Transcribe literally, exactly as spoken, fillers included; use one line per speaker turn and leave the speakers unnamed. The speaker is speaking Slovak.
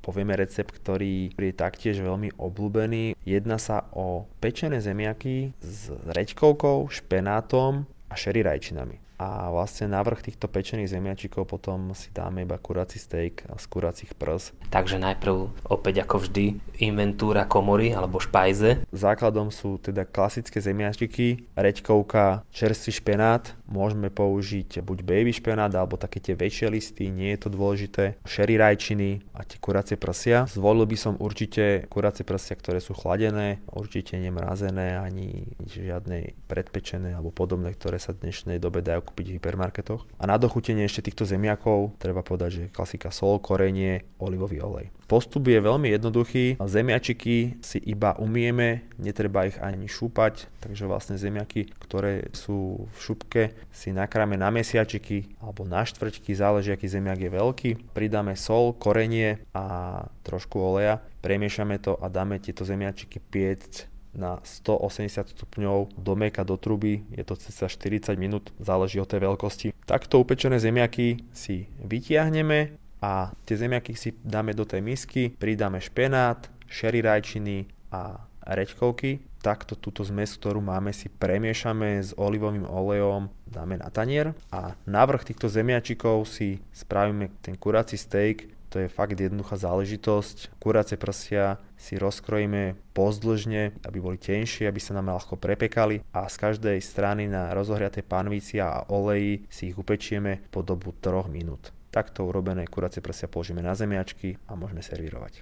povieme recept, ktorý je taktiež veľmi obľúbený. Jedná sa o pečené zemiaky s reďkovkou, špenátom a sherry rajčinami. A vlastne na vrch týchto pečených zemiačikov potom si dáme iba kurací steak z kuracích prs.
Takže najprv opäť ako vždy inventúra komory alebo špajze.
Základom sú teda klasické zemiačiky, reďkovka, čerstvý špenát. Môžeme použiť buď baby špenát alebo také tie väčšie listy, nie je to dôležité. Sherry rajčiny a tie kuracie prsia. Zvolil by som určite kuracie prsia, ktoré sú chladené, určite nemrazené ani žiadne predpečené alebo podobné, ktoré sa v dnešnej dobe dajú kúpiť v hypermarketoch. A na dochutenie ešte týchto zemiakov treba povedať, že klasika sol, korenie, olivový olej. Postup je veľmi jednoduchý. Zemiačiky si iba umieme, netreba ich ani šúpať, takže vlastne zemiaky, ktoré sú v šupke, si nakráme na mesiačiky alebo na štvrťky, záleží aký zemiak je veľký. Pridáme sol, korenie a trošku oleja, premiešame to a dáme tieto zemiačiky piecť na stoosemdesiat stupňov do mäka do truby, je to cca štyridsať minút, záleží od tej veľkosti. Takto upečené zemiaky si vytiahneme a tie zemiaky si dáme do tej misky, pridáme špenát, sherry rajčiny a reďkovky. Takto túto zmes, ktorú máme, si premiešame s olivovým olejom, dáme na tanier a na vrch týchto zemiačikov si spravíme ten kurací steak. To je fakt jednoduchá záležitosť. Kuracie prsia si rozkrojíme pozdĺžne, aby boli tenšie, aby sa nám ľahko prepekali a z každej strany na rozohriatej panvici a oleji si ich upečieme po dobu troch minút. Takto urobené kuracie prsia položíme na zemiačky a môžeme servírovať.